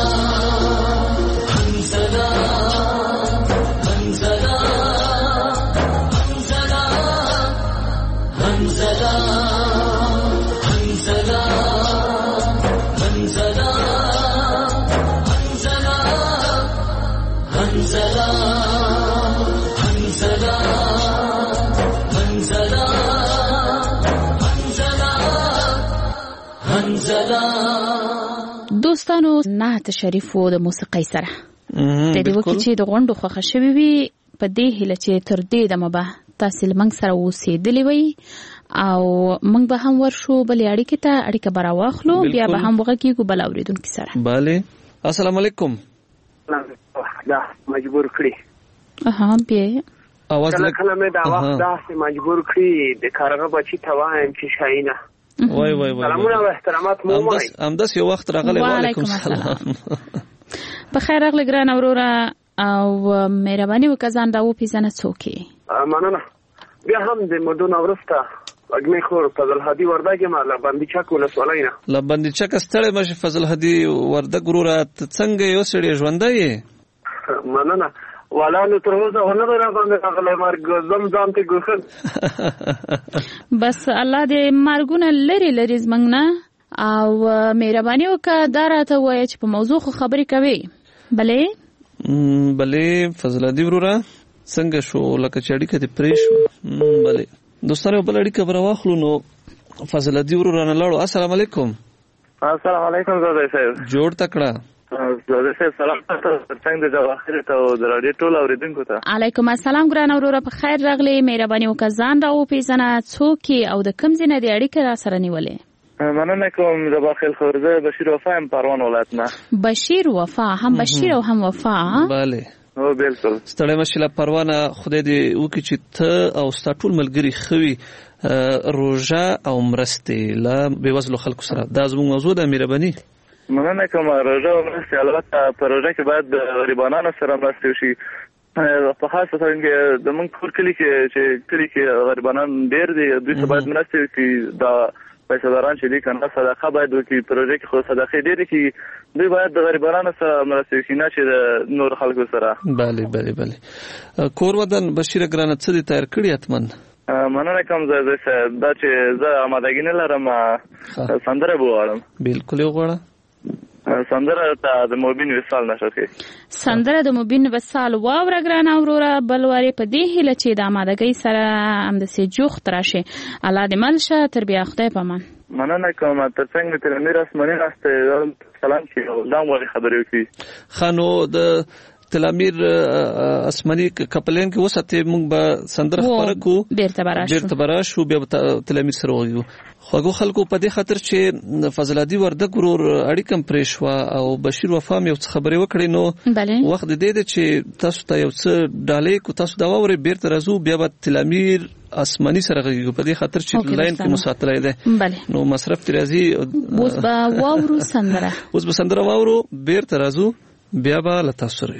حنزلا حنزلا حنزلا حنزلا حنزلا حنزلا حنزلا حنزلا حنزلا حنزلا حنزلا دوستانو نعت شریفو د موسیقۍ سره د دې وخت چې د غونډو خوښه شوي وي په دې هیله چې تر دې دمه به تاسو لمنګ سره اوسېدلی وي او موږ به هم ورشو بلې اړیکې ته اړیکه به راواخلو بیا به هم وغږیږو بل اورېدونکي سره بله السلام علیکم دا مجبور کړی اها بیا اواز کله کله مې دا وخت دا مجبور کړی د کارغه بچی ته وایم چې شاینه وای وای وای سلامونه او احترامات مو وای امداس یو وخت راغلی وعلیکم السلام په خیر راغلی ګران اورورا او مهرباني وکړه ځان دا و پیژنه څوک مننه بیا هم د مدون اورستا اګمې خور فضل هادي وردګ ما لبندې چک ولسوالای نه لبندې چک ستړی مشه فضل هادي وردګ ګروره څنګه یو سړی ژوندای مننه ولانو تر اوسه ونه راغلی راغلی مرګ زم ځان ته ګوښل بس الله دې مرګونه لري لري زمنګ نه او مهرباني وکړه دا راته وایي چې په موضوع خو خبرې کوي. بلې بلې فضل الدی وروره څنګه شو لکه چې اړیکه دې پرې شوه؟ بلې دوستانو بل اړیکه به راواخلو. نو فضل الدی وروره نه لاړو. السلام علیکم. السلام علیکم زاده صاحب. جوړ تکړه زاده صاحب سلام تاسو څنګه د اخر ته د رادیو ټول اوریدونکو ته. علیکم السلام ګران وروره په خیر راغلی. مهرباني وکړه ځان راو پیژنه څوک او د کوم ځای نه دی اړیکه را سره نیولې؟ مننه کوم. د باخیل خورزه بشیر وفا ام پروان ولایت نه. بشیر وفا هم بشیر او هم وفا. bale او بالکل ستړی مشله پروانه خدای دې وکړي چې ته او ستا ټول ملګري خوي روژه او مرستې له بېوزلو خلکو سره. دا زموږ موضوع ده. مهرباني مننه کوم. روژه او مرستې البته په روژه کې باید د غریبانو سره مرستې وشي په خاصه څنګه د موږ کور کلی کې چې کلی کې غریبانان ډېر دي دوی ته باید مرستې وکړي. دا پیسې داران چې دي کنه صدقه باید وکړي. پروژه کې خو صدقې ډېرې کېږي دوی باید د غریبانو سره مرستې وکړي نه چې د نور خلکو سره. بله بله بله کور ودان بشیر ګرانه څه دې تیار کړي حتما؟ مننه کوم. زه دا چې زه آمادګي نه لرم سندره به وواړم. بالکل یې وغواړه. سندره ته د مبین وصال نشو کې سندره د مبین وصال واوره ګران اوروره بلواري په دې هله چې د آمادګۍ سره هم د سي جوخت راشي. الله دې ملشه تر بیا خدای پامان. مننه کوم. تر څنګه تر امیر اسماني ناشته سلام چې دا موري خبرې وکړي. خانو د تلامیر اسماني کپلین کې وسته موږ به سندره خبره کو بیرته براشو بیرته براشو بیا تلامیر سره وایو. خو خلکو په دې خاطر چې فضل الدی ورده ګرور اړیکم پرېښوا او بشیر وفا مې یو څه خبرې وکړې نو وخت دې دی چې تاسو ته یو څه ډالۍ کو تاسو دا ووري بیرته راځو بیا به تلامیر اسماني سره غږیږو په دې خاطر چې لاین کې مساتره ده نو مصرف ترازی اوس به واورو سندره اوس به سندره واورو بیرته راځو بیا به له تاسو سره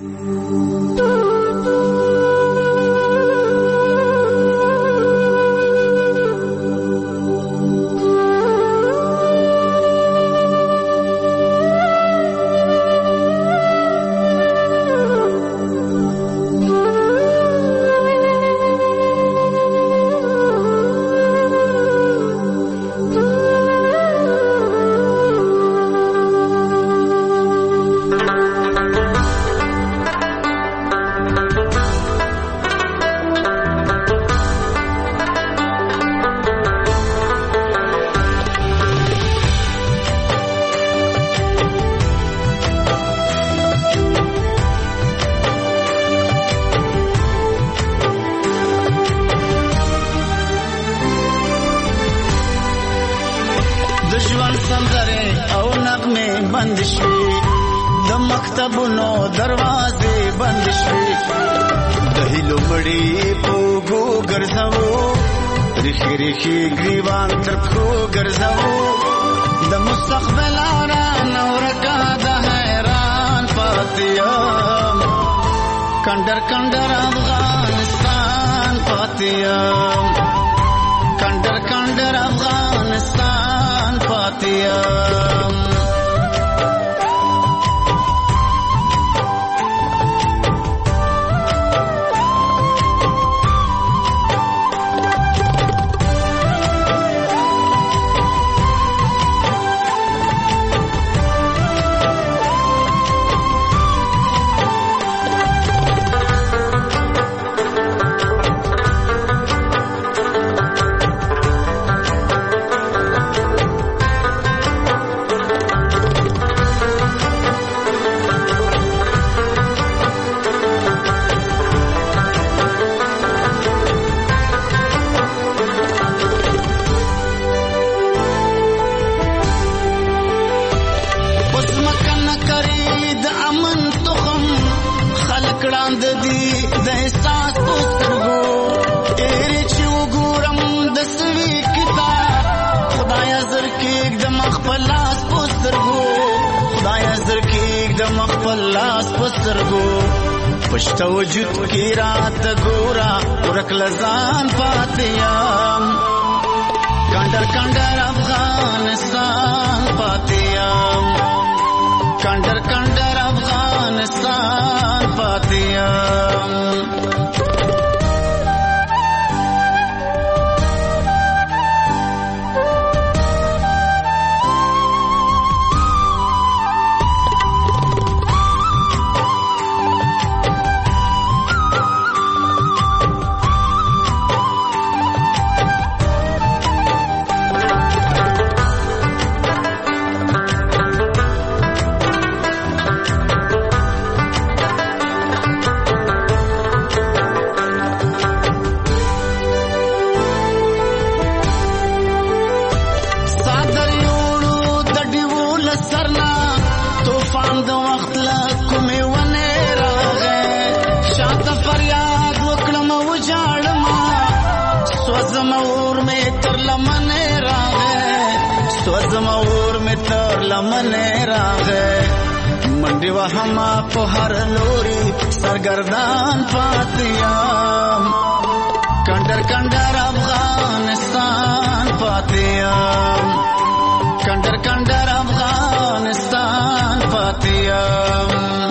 پښتو وجود کی رات ګورا ورک لزان پاتیام کندر کندر افغانستان پاتیام کندر کندر افغانستان افغانستان پاتیم. منډي وهما په هر لوري سرګردان پاتیم. کندر کندر افغانستان پاتیم. کندر کندر افغانستان پاتیم.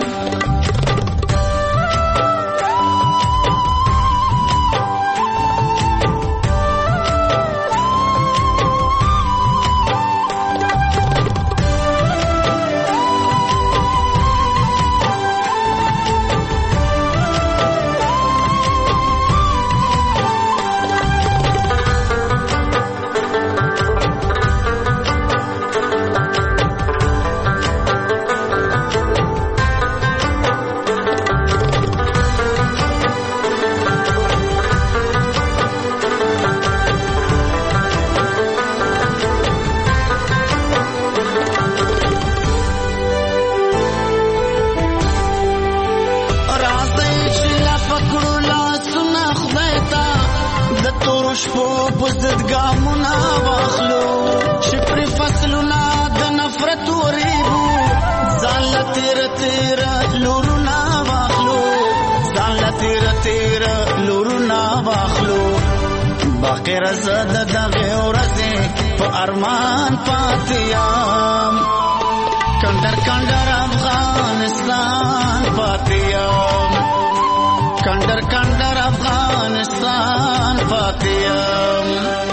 زد دغه ورځې په ارمان پاتیم. کندر کندر افغانستان پاتیم. کندر کندر افغانستان پاتیم.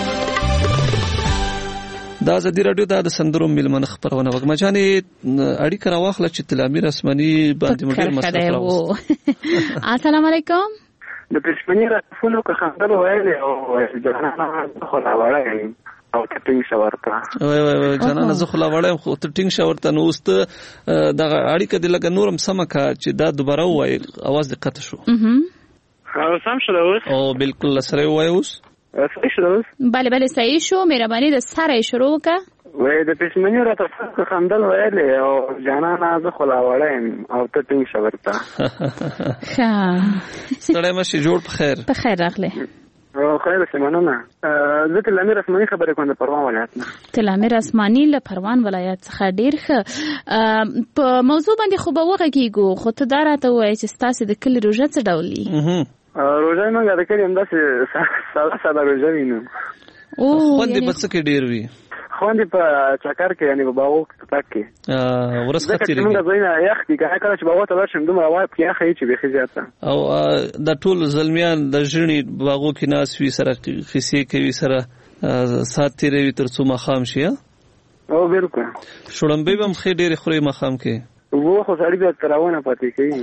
د ازادي رادیو د سندرو میلمنه خبرونه وګ مجاني اړیکه راوخله چې تلامیر اسماني باندې موږ مصرف راوځو. السلام علیکم. د پښمنی رافونو که خندل وایي او جهان خو لا وړای او ټینګ شورته وای وای جنان زه خو لا وړم خو ته ټینګ شورته نو است د اړیکه د لګ نورم سمکا چې دا دوباره وای اواز دقت شو. خو سم شو اوس او بالکل سره وای اوس صحیح شو اوس. بله بله صحیح شو. مهرباني د سره شروع وکړه. وای د پښمنی راته که خندل وایي او جنان زه خو لا وړم او ته ټینګ شورته. ښه سره مشه جوړ په خیر. په خیر راغله. او خیر سمانونه. زه تلامیر اسماني خبرې کوم د پروان ولایت نه. تلامیر اسماني له پروان ولایت څخه ډیر ښه په موضوع باندې خو به وغږیږو خو ته دا راته وایې چې ستاسو د کلي روژه څه ډول دي؟ روژه موږ د کلي همداسې ساده ساده روژه وینو. خوند یې به څه کې ډېر وي؟ خوند یې په چکر کې یعنې په باغو کې تګ کې ورځ ښه تېرېږي. موږ ځایونه یخ دي که کله چې باغو ته لاړ شم دومره هوا پکې یخه وي چې بیخي زیاته. او دا ټول زلمیان د ژڼي باغو کې ناست وي سره قیسې کوي سره ساعت تېروي تر څو ماښام شي. او بالکل شړومبۍ به هم ښې ډېرې خورئ ماښام کې. اوبه خو سړي بیا تراونه پاتې کوي.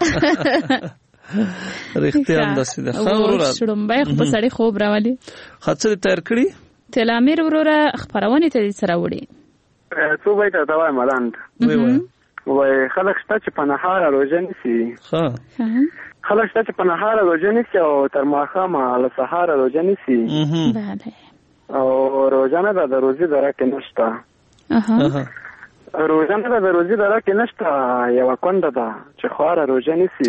رښتیا همداسې ده. ښه وروره شړومبۍ خو په سړي خوب راولي. ښه څه دې تیار کړي؟ تلامیر وروره خپرونې ته دې سره وړي. څو بیته ته وایم ملند وایي خلک شته چې په نهاره روژه نیسي. خلک شته چې په نهاره روژه نیسي او تر ماښامه له سهاره روژه نیسي او روژه نه ده د روزي دره کې نشته. روژه نه ده د روزي دره کې نشته یوه کونډه ده چې خواره روژه نیسي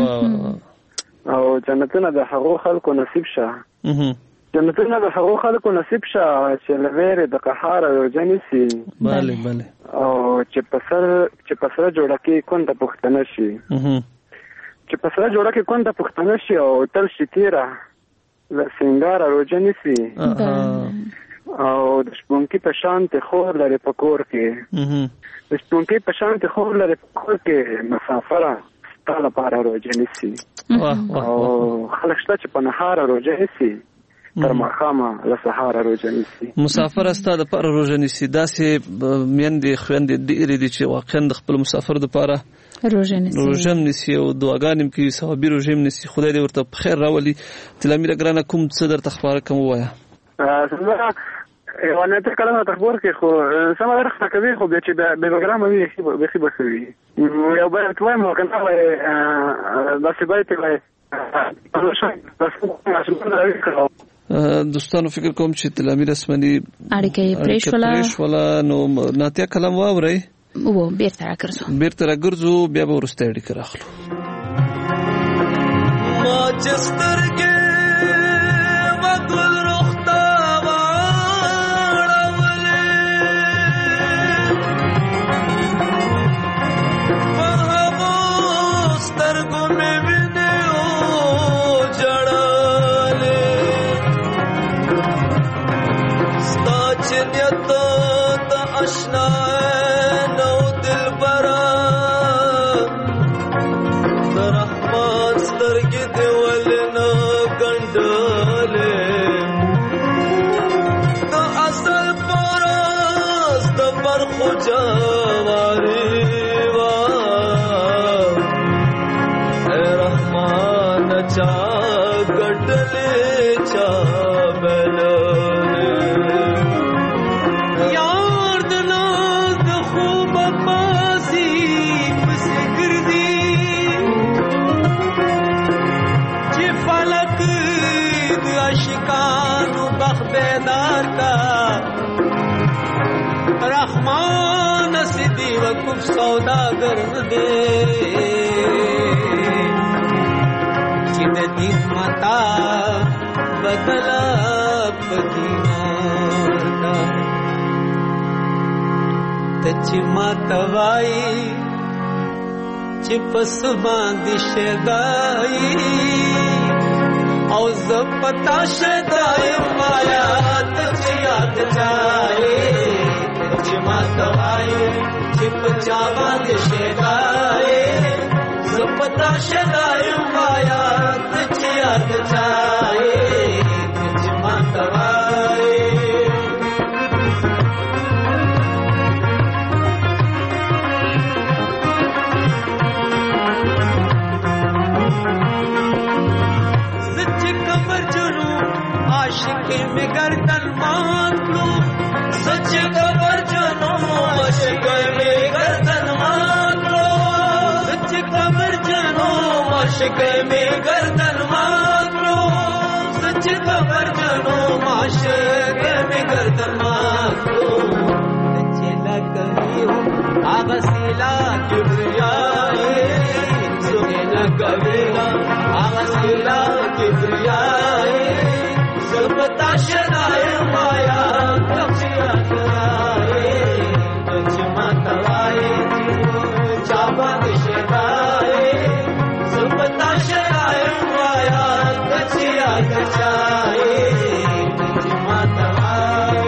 او جنتونه د هغو خلکو نصیب شه. جنتونه د هغو خلکو نصیب شه چې له ویرې د قهاره روژه نیسي. بله بله. او چې په سر چې په سره جوړه کې کونډه پښتنه شي. چې په سره جوړه کې کونډه پښتنه شي او تل شي تیره له سینګاره روژه نیسي. او د شپونکي په شان ته خور لري په کور کې د شپونکي په شان ته خور لري په کور کې مسافره ستا لپاره روژه نیسي او خلک شته چې په نهاره روژه نیسي تر ماښامه له سهاره روژه نیسي. مسافر ستا دپاره روژه نیسي. داسې میندې خویندې ډېرې دي چې واقعا د خپل مسافر دپاره روژه نیسي روژه نیسي او دعاګانې هم کوي، ثوابي روژې هم نیسي. خدای دې ورته په خیر راولي. تلامیر ګرانه کوم څه درته خپاره کوم ووایه. یوه نه تر کلمه ته خبر کې خو سمه درخته کوي خو بیا چې د بېګرامه وي بیخي به ښه وي. یو بل ته وایم که نه وایي داسې باید ته وایي دوستانو فکر کوم چې تلامیر اسمني اړیکه پرې شوله نو ناتیا کلام واورئ و بیرته راګرځو بیرته راګرځو بیا به وروسته اړیکه راخلو. ما چې سترګې وګل روخته واړولې په هغو سترګو مې وینې وژړلې ستا چې نیت د اشنا सौदागर दे چې د دین متا بدلا پدینار دا ته چې ماته وای چې پس باندې شدای او زپتا شدای مایا ته چې یاد چای چې ماته وای چې پچا باندې شدای زپتا شدای مایا ته چې یاد چای چې ماته وای सच कमर जुनू आशिकी में गर्दन मान लो सच कमर जुनू आशिकी में गर्दन मान लो सच कमर जुनू आशिकी में गर्दन मान लो सच कमर जुनू आशिकी में गर्दन मान लो सच्चे लगवी हो आगसिला किबरियाए सुने लगवी हो आगसिला किबरियाए सबता शदाए माया कक्षिया कराए बचमा तवाए चाबा शदाए सबता शदाए माया कक्षिया कचाए बचमा तवाए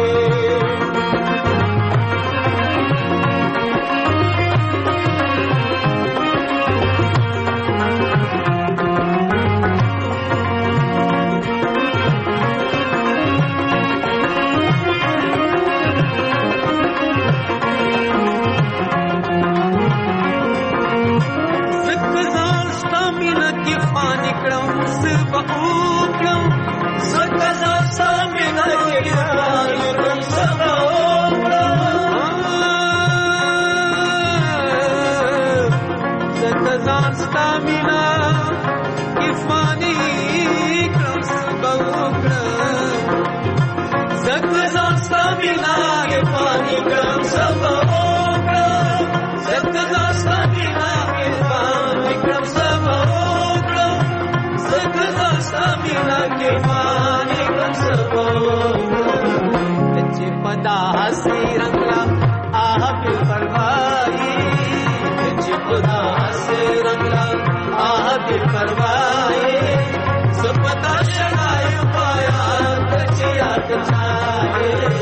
परवाए सब पता शराय पाया कचिया कचाए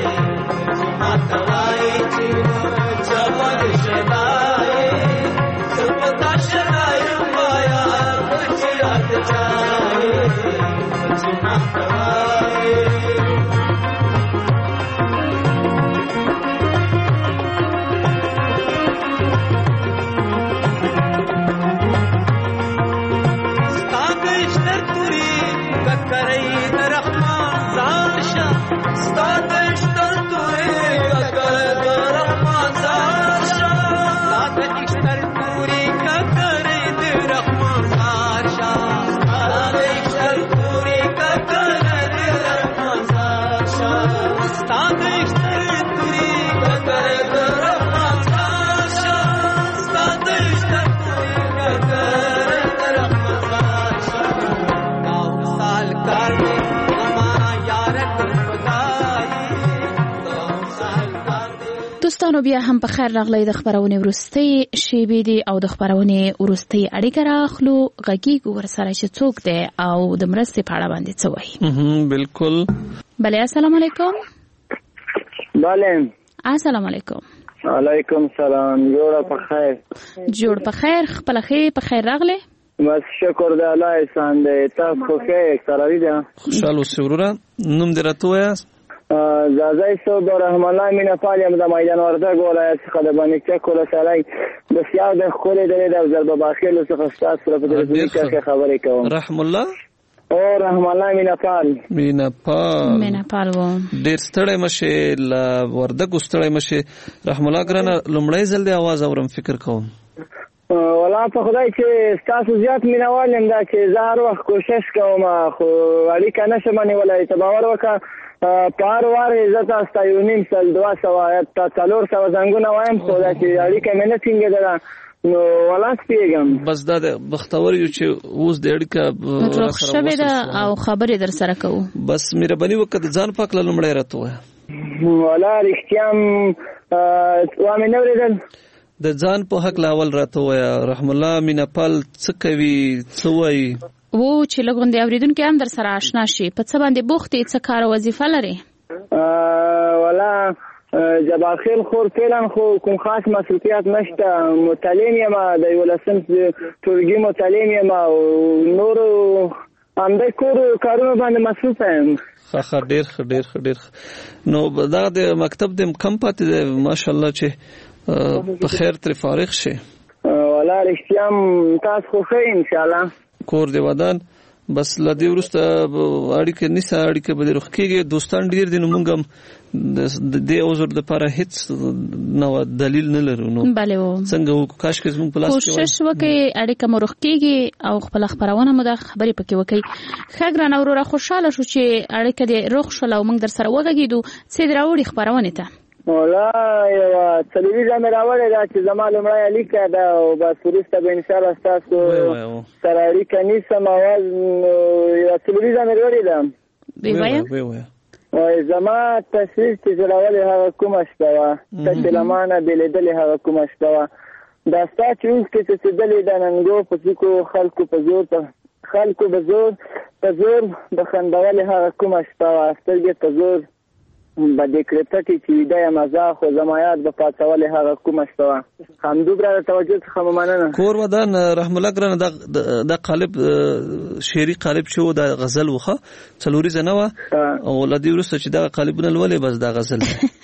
دوستانو بیا هم په خیر راغلی د خبرونې ورستۍ شیبې دي او د خبرونې ورستۍ اړیکه راخلو غږیږو ورسره چې څوک دی او د مرستې په اړه باندې څه وایي. بالکل. بله السلام علیکم. بله السلام علیکم. علیکم سلام. جوړه په خیر. جوړ په خیر. خپل خې په خیر راغلی. بس شکر د الله احسان دی. تاسو خو ښه سره دی؟ خوشاله اوسئ وروره. نوم دې راته ووایاست؟ زازای صوب رحم الله مینه پال یم د میدان وردګ ولایت څخه د بانکچک ولسوالۍ بسیار د ښکلې درې د ضرب باخیلو څخه ستاسو سره په تلویزیون کې خبرې کوم. رحم الله او رحم الله مینه پال مینه پال مینه پال و ډېر ستړی مشه ل وردګ ستړی مشه. رحم الله ګرانه لومړی ځل د आवाज اورم فکر کوم. ولا په خدای چې تاسو زیات مینوال یم دا چې زه هر وخت کوشش کوم خو اړیکه نشم نیولای. ته باور وکړه پار وار عزت استا یو نیم سل دوا سوا تا څلور سوا زنګونه وایم خو دا چې اړیکه مې نه څنګه ده نو ولا سپیږم. بس دا د بختور یو چې اوس د اړیکه روخ شوه ده او خبرې در سره کوو. بس مهرباني وکړه ځان پاک لومړی راته وایه. ولا رښتیا و مې نه اورېدل. د ځان په حق لاول راته وایه. رحم الله مینه پال څه کوي څه وایي؟ و چې لګوندې اوریدونکو هم در سره آشنا شي په څه باندې بوخت یې څه کار وظیفه لري؟ ولا جبارخیل خور فعلا خو کوم خاص مسؤلیت نشته. متعلم یم د یولسم ټولګي متعلم یم او نور همدې کور کارونه باندې مصروف یم. ښه ښه ډېر ښه ډېر ښه ډېر ښه. نو دا د مکتب د کم پاتې دی ماشاءالله چې په خیر ترې فارغ شي. ولا رښتیا تاسو خو ښه انشاءالله کور دی ودان. بس لدی ورسته اړیکه نشه اړیکه به روخ کېږي. دوستان ډیر دي نو موږ هم د دې اوزر د لپاره هیڅ نو دلیل نه لرو. نو بله و څنګه کاش کې زموږ په لاس کې کوشش وکړي اړیکه مو روخ کېږي او خپل خبرونه مو د خبرې پکې وکړي. ښه ګرانه وروره خوشاله شو چې اړیکه دې روخ شول او موږ در سره وغږېدو. څه دې راوړي خبرونې ته؟ ولا یو تلویزیون مې راوړی دا چې زما لومړی اړیکه ده او بس وروسته به انشاءالله ستاسو سره اړیکه نیسم. اواز یو تلویزیون مې راوړی ده. وایه زما تصویر چې جوړولې هغه کومه شپه وه ته چې له ما نه بېلېدلې هغه کومه شپه وه. دا ستا چې اوښکې څڅېدلې د ننګو په څوکو خلکو په زور خلکو په زور په زور د خندولې هغه کومه شپه وه. سترګې په زور به دې کړې پټې چې ویده یم زه خو زما یاد به پاڅولې هغه کومه شپه وه. همدومره د توجه څخه مو مننه. کور ودان رحم الله ګرانه دا قالب شعري قالب چې و دا غزل وخه څلوریزه نه وه او له دې وروسته چې دغه قالبونه لولې بس دا غزل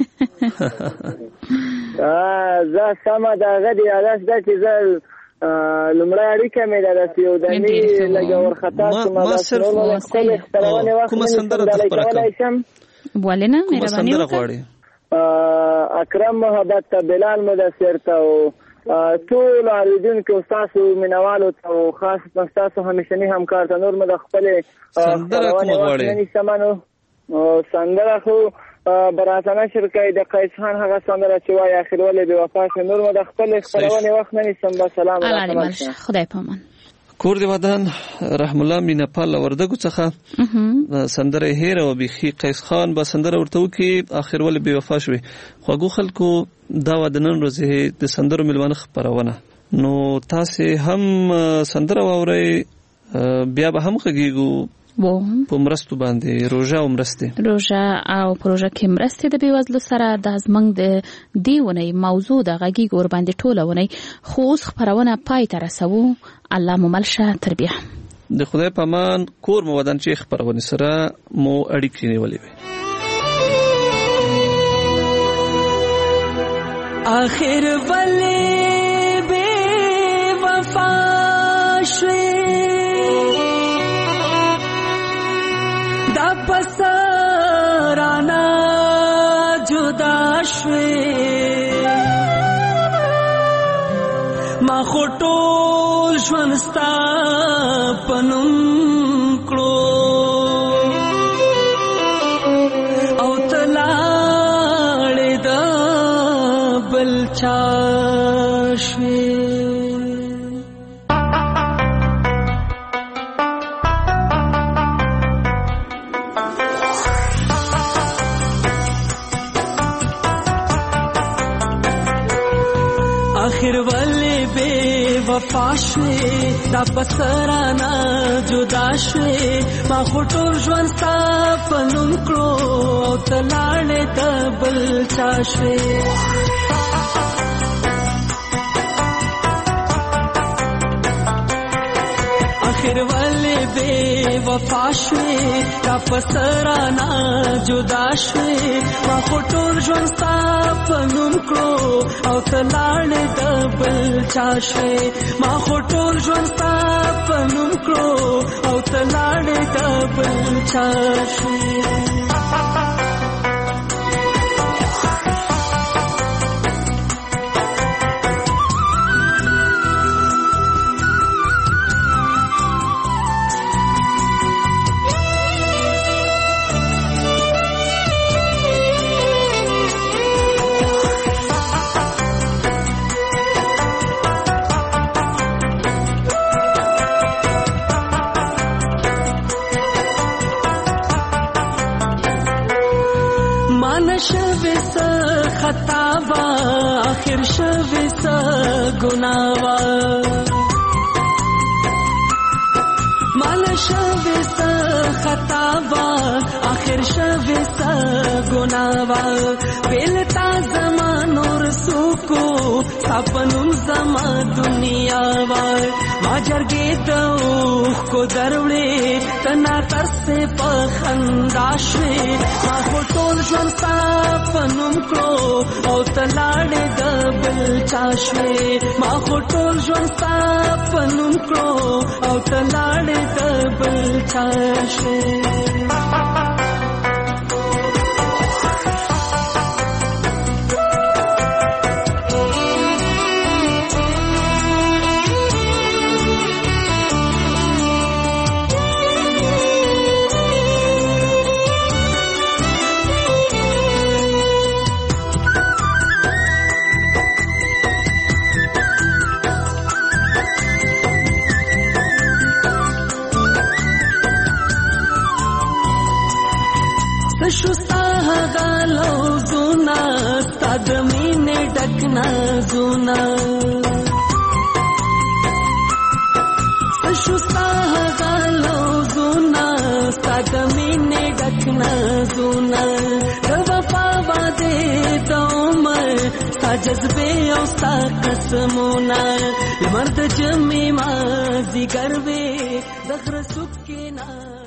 زه سمه د هغه د یاداښت ده چې زه لومړی اړیکه مې ده داسې یو دمې لږه ورخطا شوم. ما صرف کومه سندره ته خبره کوم ولې نه مهرباني وکړه. اکرم محبت ته بلال مدثر ته او ټول اوریدونکو تاسو مینوالو ته او خاص تاسو همیشنی همکار ته نور مې د خپلې سندره کومه غواړئ؟ سندره خو براتانه شرکای د قیس خان هغه سندره چې وایي اخر ولې بې وفا شو. نور مې د خپلې خپرونې وخت نه نیسم. بسلام علیکم. خدای پامان. کور دی ودان رحم الله مینه پال وردګو څخه سندره هیر او بخي قیس خان به سندره ورته وکي اخر ول بي وفا شوي. خواږو خلکو دا ودنن ورځې د سندرو ملمنه خبرونه. نو تاسو هم سندره ووري بیا به هم خګيګو په مرستو باندې روژه او مرسته روژه او پروژه کې مرسته د بیوزلو سره د زمنګ د دیونه موضوع د غږی ګور باندې ټولونه خو اوس خبرونه پای ته رسو. الله مو ملشه تربیه. د خدای په امان کور مو ودان چې خبرونه سره مو اړیکې نیولې وي. آخر ولې بے وفا شوې دا پسرانا جدا شوې ما خو ټول ژوند ستا په نوم کړو او ته لاړې د بل چا شوې. آخر ولې بے وفا شوې دا پسرانا جدا شوې ما خو ټول ژوند ستا په نوم کړو او ته لاړې د بل چا شوې. آخر ولې بے وفا شوې دا پسرانا جدا شوې ما خو ټول ژوند ستا په نوم کړو او ته لاړې د بل چا شوې ما خو ټول ژوند ستا په نوم کړو او ته لاړې د بل چا شوې. شوی سا خطاوا آخر شوی سا گناوا مال شوی سا خطاوا آخر شوی سا گناوا بیلتا زمان اور سوکو سپنم زما دنیا وار ما جرګې ته کو دروړې تنا ترسه په خندا شوې ما خو ټول ژوند ستا په نوم کړو او ته لاړې د بل چا شوې ما خو ټول ژوند ستا په نوم کړو او ته لاړې د بل چا شوې. شستا غالو زونا ستاد مینه ډکنا زونا شستا غالو زونا ستاد مینه ډکنا زونا د وفا باندې دومر ستا جذبه او ستا قسمونه مرد جمی ما زیګر وې د غر سکینا